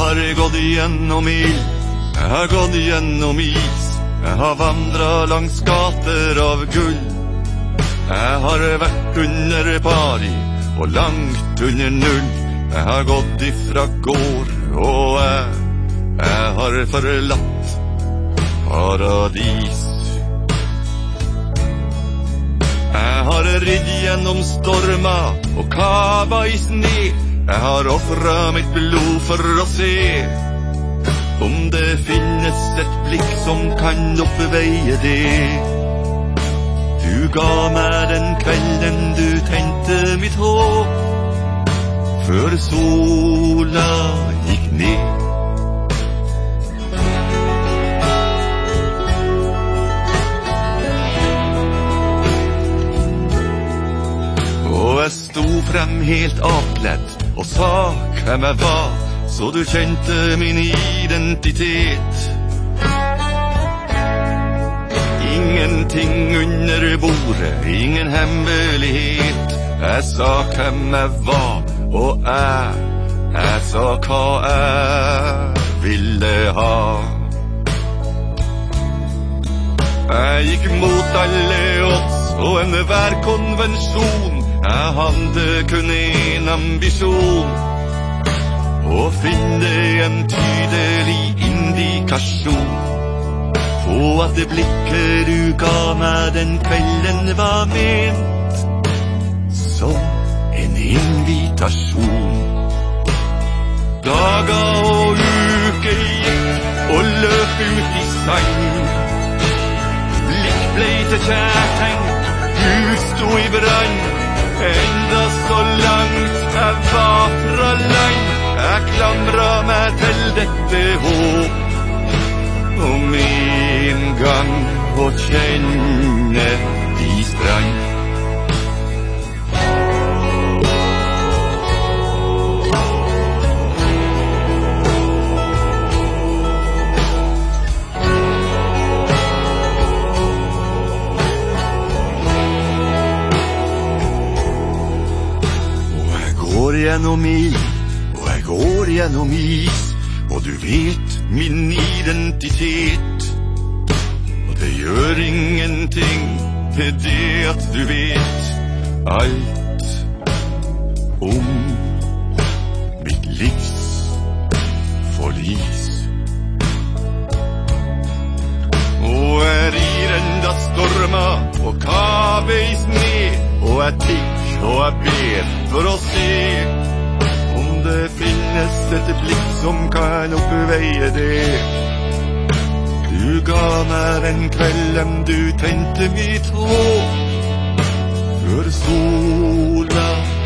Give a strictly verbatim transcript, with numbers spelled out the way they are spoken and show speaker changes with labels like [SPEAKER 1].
[SPEAKER 1] har gått gjennom ild, jeg har gått gjennom is, jeg har vandret langs gater av gull. Jeg har vært under pari og langt under null. Jeg har gått ifra gård, og jeg, jeg har forlatt paradis. Jeg har ridd gjennom stormer og kava i sne. Jeg har offret mitt blod for å se om det finnes et blikk som kan oppveie det. Du ga meg den kvelden du tente mitt håp før sola gikk ned. Og jeg sto frem helt avkledd og sa hvem jeg var, så du kjente min identitet. Ingenting under bordet, ingen hemmelighet. Jeg sa hvem jeg var, og jeg, jeg sa hva jeg ville ha. Jeg gikk mot alle odds og enhver konvensjon. Jeg hadde kun en ambisjon, å finne en tydelig indikasjon på at det blikket du ga meg den kvelden var ment som en invitasjon. Dager og uker gikk og løp ut i sand. Blikk ble til kjærtegn, hus sto i brann. Enda så langt jeg var fra land, jeg klamret meg til dette håp om en gang å kjenne de strand. Jeg går gjennom ild, og jeg går gjennom is, og du vet min identitet. Og det gjør ingenting med det at du vet alt om mitt livs forlis. Og jeg rir enda stormer og kave i sne, og jeg tikk og jeg ber for å se om det finnes et blikk som kan oppveie det. Du ga meg den kvelden du tente mitt håp før sola